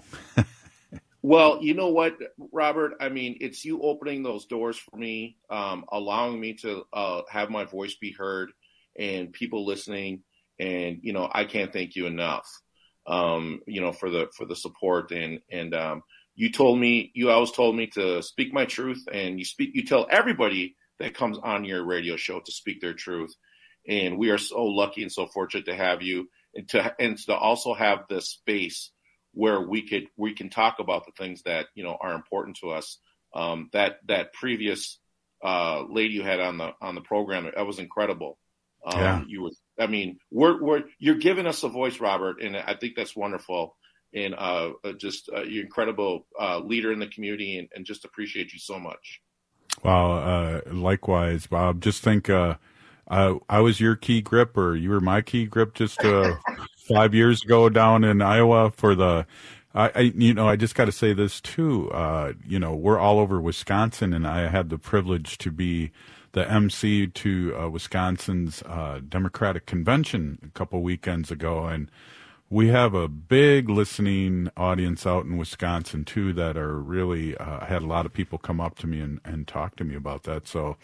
Well, you know what, Robert? I mean, it's you opening those doors for me, um, allowing me to uh, have my voice be heard and people listening. And, you know, I can't thank you enough, um, you know, for the for the support. And and um, you told me you always told me to speak my truth. And you speak you tell everybody that comes on your radio show to speak their truth. And we are so lucky and so fortunate to have you and to and to also have this space where we could we can talk about the things that you know are important to us. Um, that that previous uh, lady you had on the on the program, that was incredible. Um, yeah. You were, I mean, we're we're you're giving us a voice, Robert, and I think that's wonderful. And uh, just uh, you're an incredible uh, leader in the community, and, and just appreciate you so much. Well, uh, likewise, Bob. Just think. Uh, uh, I was your key grip, or you were my key grip just uh, five years ago down in Iowa for the. I, I you know, I just got to say this too. Uh, you know, we're all over Wisconsin, and I had the privilege to be the M C to uh, Wisconsin's uh, Democratic Convention a couple weekends ago, and we have a big listening audience out in Wisconsin too that are really. Uh, I had a lot of people come up to me and, and talk to me about that. So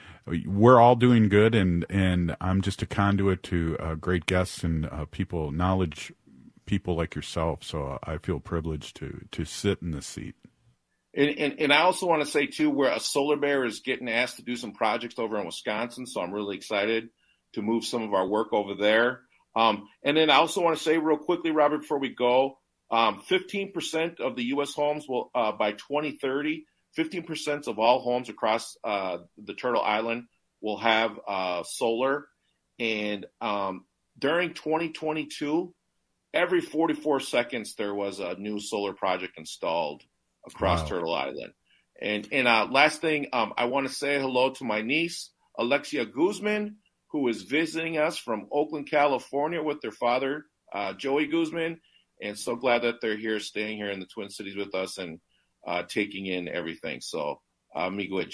we're all doing good, and and I'm just a conduit to uh, great guests and uh, people, knowledge people like yourself. So I feel privileged to to sit in this seat. And, and, and I also want to say, too, where a Solar Bear is getting asked to do some projects over in Wisconsin, so I'm really excited to move some of our work over there. Um, and then I also want to say real quickly, Robert, before we go, um, fifteen percent of the U S homes will, uh, by twenty thirty, fifteen percent of all homes across uh, the Turtle Island will have uh, solar. And um, during twenty twenty-two, every forty-four seconds there was a new solar project installed across wow. Turtle Island. And and uh, last thing, um, I want to say hello to my niece, Alexia Guzman, who is visiting us from Oakland, California with their father, uh, Joey Guzman. And so glad that they're here, staying here in the Twin Cities with us and uh, taking in everything. So, uh, miigwech.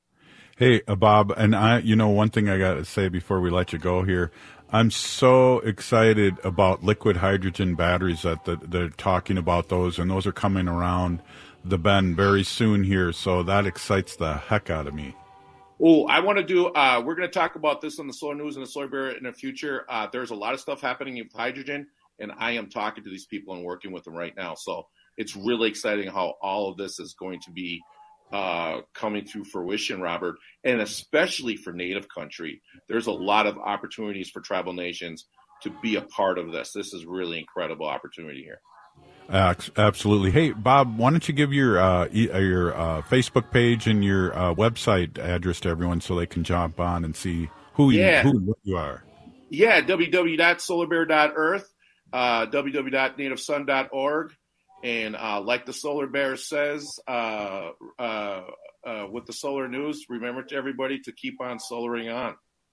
Hey, uh, Bob, and I, you know, one thing I got to say before we let you go here, I'm so excited about liquid hydrogen batteries that the, they're talking about those, and those are coming around the bend very soon here. So that excites the heck out of me. Oh, I want to do, uh, we're going to talk about this on the Solar News and the Solar Bear in the future. Uh, there's a lot of stuff happening with hydrogen, and I am talking to these people and working with them right now. So it's really exciting how all of this is going to be uh, coming to fruition, Robert, and especially for Native country. There's a lot of opportunities for tribal nations to be a part of this. This is really incredible opportunity here. Uh, absolutely. Hey, Bob, why don't you give your uh, e- your uh, Facebook page and your uh, website address to everyone so they can jump on and see who you, yeah. who you are. Yeah, w w w dot solar bear dot earth, uh, w w w dot native sun dot org. And uh, like the Solar Bear says uh, uh, uh, with the Solar News, remember to everybody to keep on solaring on.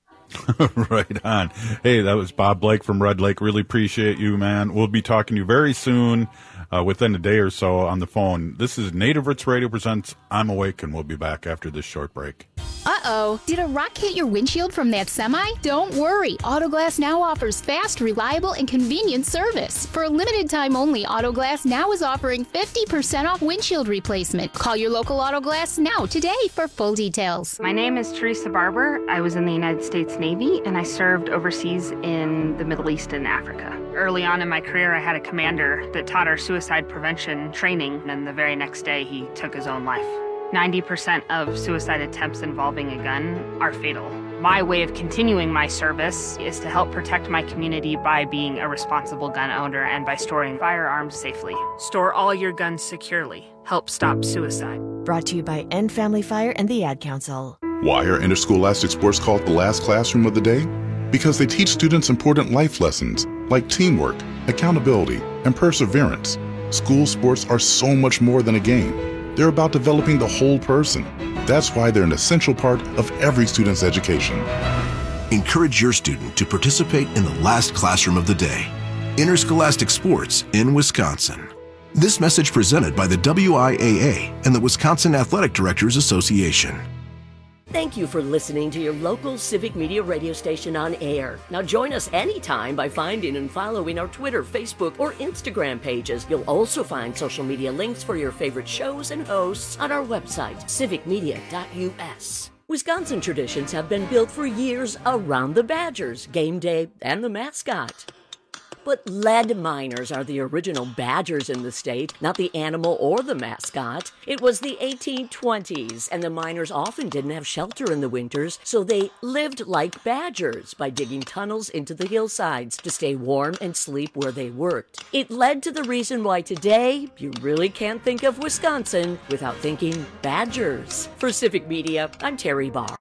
Right on. Hey, that was Bob Blake from Red Lake. Really appreciate you, man. We'll be talking to you very soon, uh, within a day or so on the phone. This is Native Roots Radio presents I'm Awake, and we'll be back after this short break. Uh-oh. Did a rock hit your windshield from that semi? Don't worry. Autoglass Now offers fast, reliable, and convenient service. For a limited time only, Autoglass Now is offering fifty percent off windshield replacement. Call your local Autoglass Now today for full details. My name is Teresa Barber. I was in the United States Navy, and I served overseas in the Middle East and Africa. Early on in my career, I had a commander that taught our suicide prevention training, and the very next day, he took his own life. ninety percent of suicide attempts involving a gun are fatal. My way of continuing my service is to help protect my community by being a responsible gun owner and by storing firearms safely. Store all your guns securely. Help stop suicide. Brought to you by End Family Fire and the Ad Council. Why are interscholastic sports called the last classroom of the day? Because they teach students important life lessons like teamwork, accountability, and perseverance. School sports are so much more than a game. They're about developing the whole person. That's why they're an essential part of every student's education. Encourage your student to participate in the last classroom of the day. Interscholastic sports in Wisconsin. This message presented by the W I A A and the Wisconsin Athletic Directors Association. Thank you for listening to your local civic media radio station on air. Now join us anytime by finding and following our Twitter, Facebook, or Instagram pages. You'll also find social media links for your favorite shows and hosts on our website, civic media dot u s. Wisconsin traditions have been built for years around the Badgers, game day, and the mascot. But lead miners are the original Badgers in the state, not the animal or the mascot. It was the eighteen twenties, and the miners often didn't have shelter in the winters, so they lived like badgers by digging tunnels into the hillsides to stay warm and sleep where they worked. It led to the reason why today you really can't think of Wisconsin without thinking Badgers. For Civic Media, I'm Terry Barr.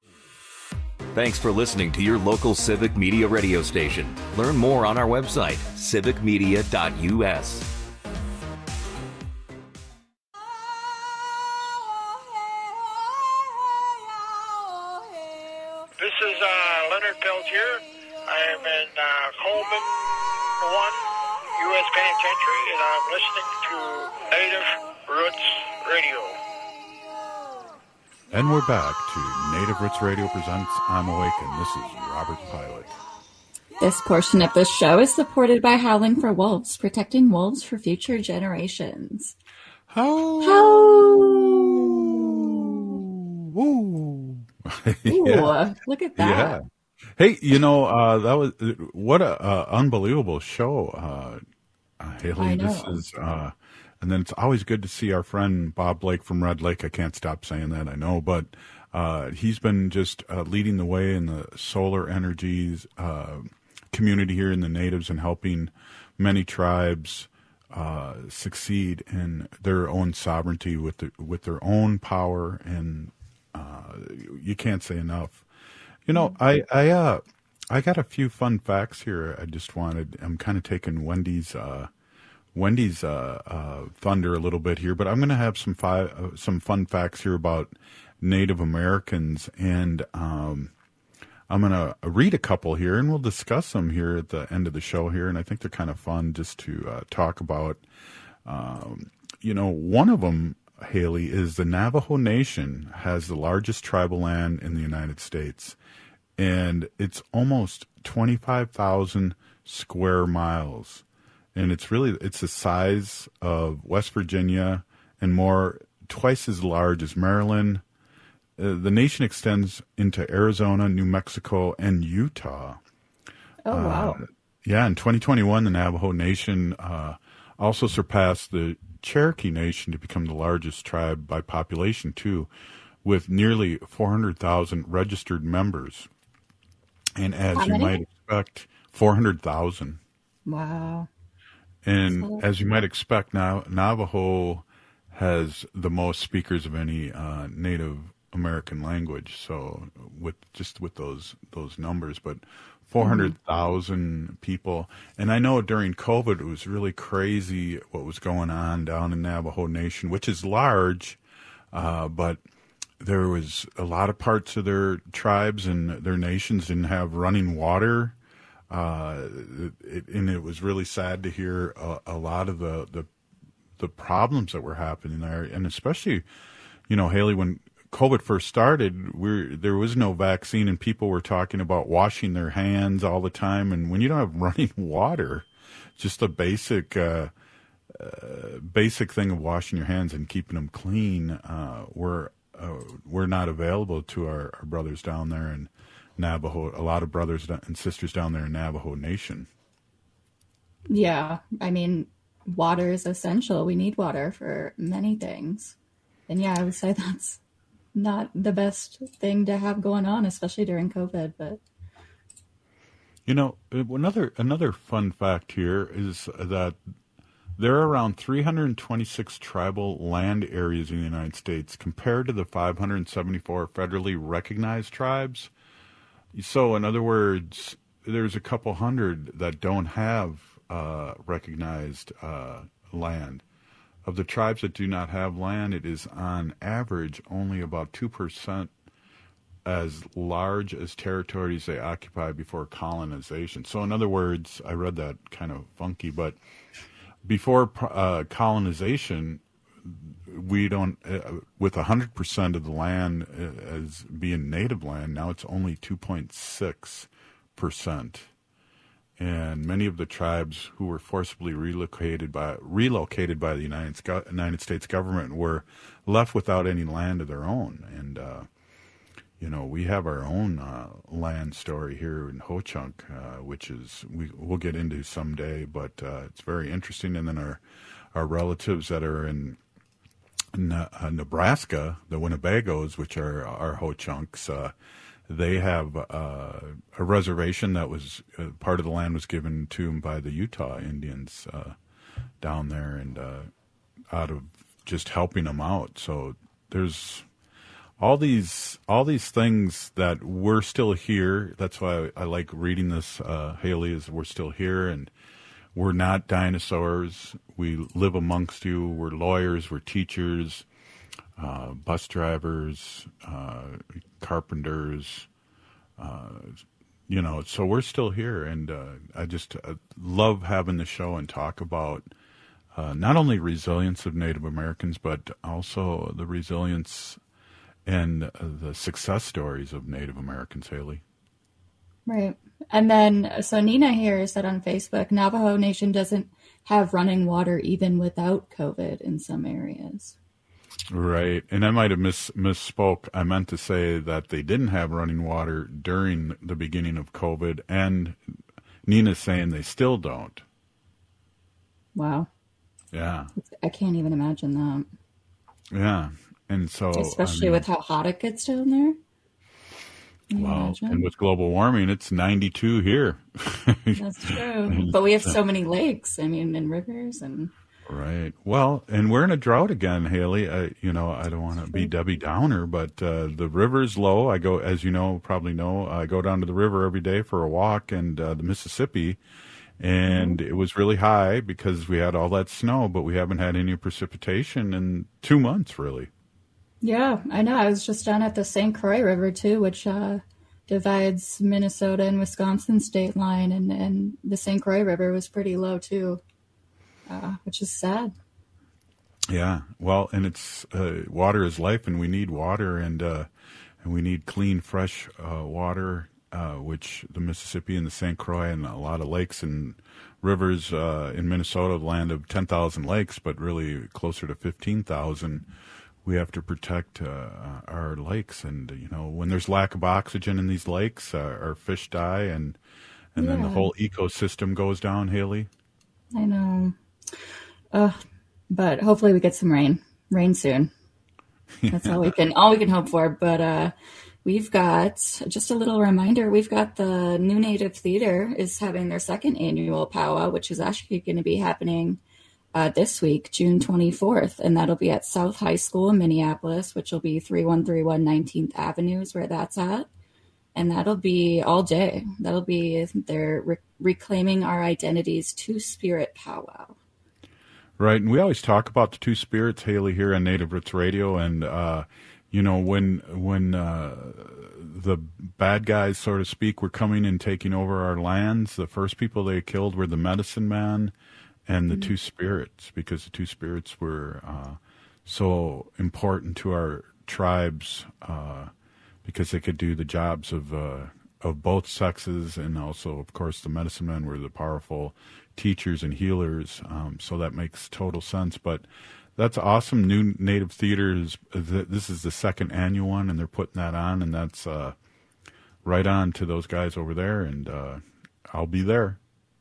Thanks for listening to your local Civic Media radio station. Learn more on our website, civic media dot u s. This this is uh, Leonard Peltier. I am in uh, Coleman one U S Penitentiary, and I'm listening to Native Roots Radio. And we're back to Native Roots Radio presents I'm Awake, and this is Robert Pilot. This portion of the show is supported by Howling for Wolves, protecting wolves for future generations. How? How? Ooh. Ooh, Yeah. look at that. Yeah. Hey, you know, uh, that was what a uh, unbelievable show, uh, uh, Haley. I know. This is, uh, and then it's always good to see our friend Bob Blake from Red Lake. I can't stop saying that, I know, but uh, he's been just uh, leading the way in the solar energies uh, community here in the natives and helping many tribes uh, succeed in their own sovereignty with the, with their own power, and uh, you can't say enough. You know, I I uh I got a few fun facts here. I just wanted. I'm kind of taking Wendy's uh, Wendy's uh, uh, thunder a little bit here, but I'm going to have some fi- uh, some fun facts here about Native Americans, and um, I'm going to read a couple here, and we'll discuss them here at the end of the show here. And I think they're kind of fun just to uh, talk about. Um, you know, one of them, Haley, is the Navajo Nation has the largest tribal land in the United States, and it's almost twenty-five thousand square miles, and it's really it's the size of West Virginia and more, twice as large as Maryland. Uh, the nation extends into Arizona, New Mexico, and Utah. Oh, wow. Uh, yeah, in twenty twenty-one, the Navajo Nation uh, also surpassed the Cherokee Nation to become the largest tribe by population, too, with nearly four hundred thousand registered members. And as How you many? might expect, four hundred thousand. Wow. And So- as you might expect, now Navajo has the most speakers of any uh, Native American language. So with just with those those numbers, but four hundred thousand people. And I know during COVID, it was really crazy what was going on down in Navajo Nation, which is large, uh, but there was a lot of parts of their tribes and their nations didn't have running water. Uh, it, and it was really sad to hear a, a lot of the, the the problems that were happening there. And especially, you know, Haley, when COVID first started, we there was no vaccine, and people were talking about washing their hands all the time. And when you don't have running water, just a basic uh, uh, basic thing of washing your hands and keeping them clean, uh, were uh, were not available to our, our brothers down there in Navajo. A lot of brothers and sisters down there in Navajo Nation. Yeah, I mean, water is essential. We need water for many things. And yeah, I would say that's not the best thing to have going on, especially during COVID, but You know, another another fun fact here is that there are around three hundred twenty-six tribal land areas in the United States compared to the five hundred seventy-four federally recognized tribes. So, in other words, there's a couple hundred that don't have uh, recognized uh, land. Of the tribes that do not have land, it is on average only about two percent as large as territories they occupy before colonization. So in other words, I read that kind of funky, but before uh, colonization, we don't, uh, with one hundred percent of the land as being native land, now it's only two point six percent. And many of the tribes who were forcibly relocated by relocated by the United, United States government were left without any land of their own. And, uh, you know, we have our own uh, land story here in Ho-Chunk, uh, which is, we, we'll get into someday, but uh, it's very interesting. And then our, our relatives that are in, in uh, Nebraska, the Winnebagos, which are our Ho-Chunks, uh, they have uh, a reservation that was uh, part of the land was given to them by the Utah Indians uh, down there, and uh, out of just helping them out. So there's all these all these things that we're still here. That's why I, I like reading this, uh, Haley, is we're still here, and we're not dinosaurs. We live amongst you. We're lawyers. We're teachers. Uh, bus drivers, uh, carpenters, uh, you know, so we're still here, and uh, I just uh, love having the show and talk about uh, not only resilience of Native Americans, but also the resilience and uh, the success stories of Native Americans, Haley. Right. And then, so Nina here said on Facebook, Navajo Nation doesn't have running water even without COVID in some areas. Right. And I might have miss, misspoke. I meant to say that they didn't have running water during the beginning of COVID, and Nina's saying they still don't. Wow. Yeah. I can't even imagine that. Yeah. And so, especially I mean, with how hot it gets down there. Wow. And with global warming, it's ninety-two here. That's true. But we have so many lakes, I mean, and rivers and. Right. Well, and we're in a drought again, Haley. I, you know, I don't want to be Debbie Downer, but uh, the river's low. I go, as you know, probably know, I go down to the river every day for a walk, and uh, the Mississippi, and mm-hmm. it was really high because we had all that snow, but we haven't had any precipitation in two months, really. Yeah, I know. I was just down at the Saint Croix River, too, which uh, divides Minnesota and Wisconsin state line, and, and the Saint Croix River was pretty low, too. Uh, which is sad. Yeah, well, and it's uh, water is life, and we need water, and uh, and we need clean, fresh uh, water, uh, which the Mississippi and the Saint Croix and a lot of lakes and rivers uh, in Minnesota, the land of ten thousand lakes, but really closer to fifteen thousand. We have to protect uh, our lakes, and you know, when there's lack of oxygen in these lakes, uh, our fish die, and and yeah. then the whole ecosystem goes down, Haley. I know. Uh, but hopefully we get some rain, rain soon. That's all we can, all we can hope for. But uh, we've got just a little reminder. We've got the New Native Theater is having their second annual powwow, which is actually going to be happening uh, this week, June twenty-fourth. And that'll be at South High School in Minneapolis, which will be three one three one nineteenth Avenue is where that's at. And that'll be all day. That'll be their re- Reclaiming Our Identities Two-Spirit powwow. Right, and we always talk about the two spirits, Haley, here on Native Roots Radio, and uh, you know, when when uh, the bad guys, so to speak, were coming and taking over our lands, the first people they killed were the medicine man and the mm-hmm. two spirits, because the two spirits were uh, so important to our tribes, uh, because they could do the jobs of uh, of both sexes, and also, of course, the medicine men were the powerful teachers and healers, um, so that makes total sense. But that's awesome. New Native Theater is, this is the second annual one, and they're putting that on, and that's uh, right on to those guys over there, and uh, I'll be there.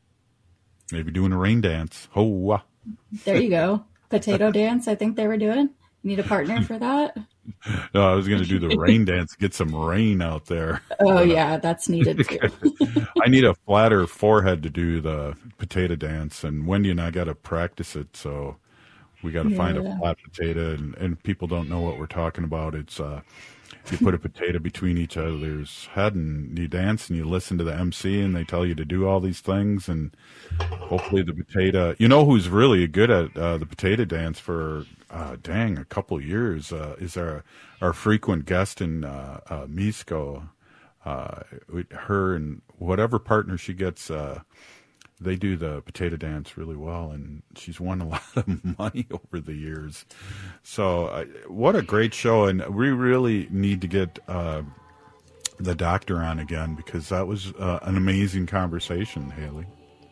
Maybe doing a rain dance. Ho! There you go. Potato dance, I think they were doing. Need a partner for that? No, I was going to do the rain dance, get some rain out there. Oh, but, yeah, that's needed too. I need a flatter forehead to do the potato dance, and Wendy and I got to practice it, so we got to yeah. find a flat potato, and, and people don't know what we're talking about. It's uh, you put a potato between each other's head, and you dance, and you listen to the M C, and they tell you to do all these things, and hopefully the potato, you know who's really good at uh, the potato dance for Uh, dang, a couple of years uh, is our our frequent guest in uh, uh, Misco. Uh, her and whatever partner she gets, uh, they do the potato dance really well, and she's won a lot of money over the years. So, uh, what a great show! And we really need to get uh, the doctor on again, because that was uh, an amazing conversation, Haley.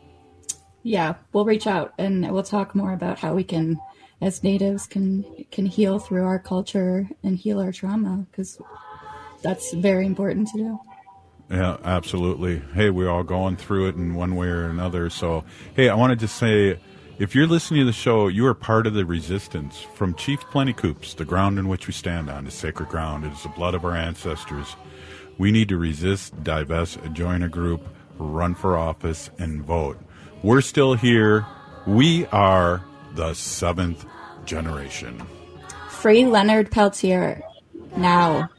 Yeah, we'll reach out and we'll talk more about how we can, as natives, can can heal through our culture and heal our trauma, because that's very important to do. Yeah, absolutely. Hey, we're all going through it in one way or another. So, hey, I wanted to say, if you're listening to the show, you are part of the resistance. From Chief Plenty Coups, the ground in which we stand on is sacred ground. It is the blood of our ancestors. We need to resist, divest, join a group, run for office, and vote. We're still here. We are the seventh generation. Free Leonard Peltier now.